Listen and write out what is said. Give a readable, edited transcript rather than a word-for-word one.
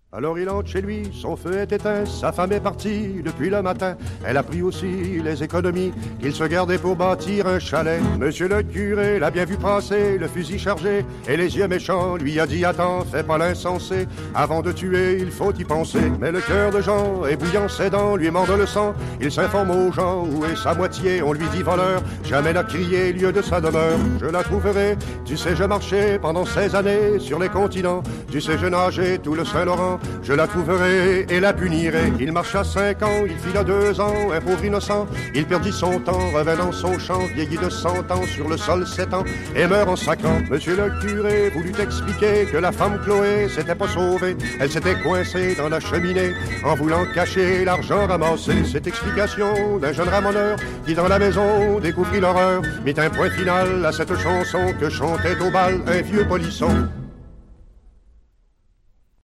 Alors il entre chez lui, son feu est éteint, sa femme est partie depuis le matin. Elle a pris aussi les économies qu'il se gardait pour bâtir un chalet. Monsieur le curé l'a bien vu passer, le fusil chargé et les yeux méchants, lui a dit attends, fais pas l'insensé. Avant de tuer, il faut y penser. Mais le cœur de Jean est bouillant, ses dents lui mordent le sang. Il s'informe aux gens où est sa moitié, on lui dit voleur. Jamais n'a crié lieu de sa demeure. Je la trouverai, tu sais je marchais pendant 16 années sur les continents. Tu sais je nageais tout le Saint-Laurent. Je la trouverai et la punirai. Il marcha 5 ans, il fila 2 ans, un pauvre innocent. Il perdit son temps, revint dans son champ, vieilli de 100 ans, sur le sol 7 ans, et meurt en sacrant. Monsieur le curé voulut expliquer que la femme Chloé s'était pas sauvée. Elle s'était coincée dans la cheminée, en voulant cacher l'argent ramassé. Cette explication d'un jeune ramoneur qui dans la maison découvrit l'horreur, mit un point final à cette chanson que chantait au bal un vieux polisson.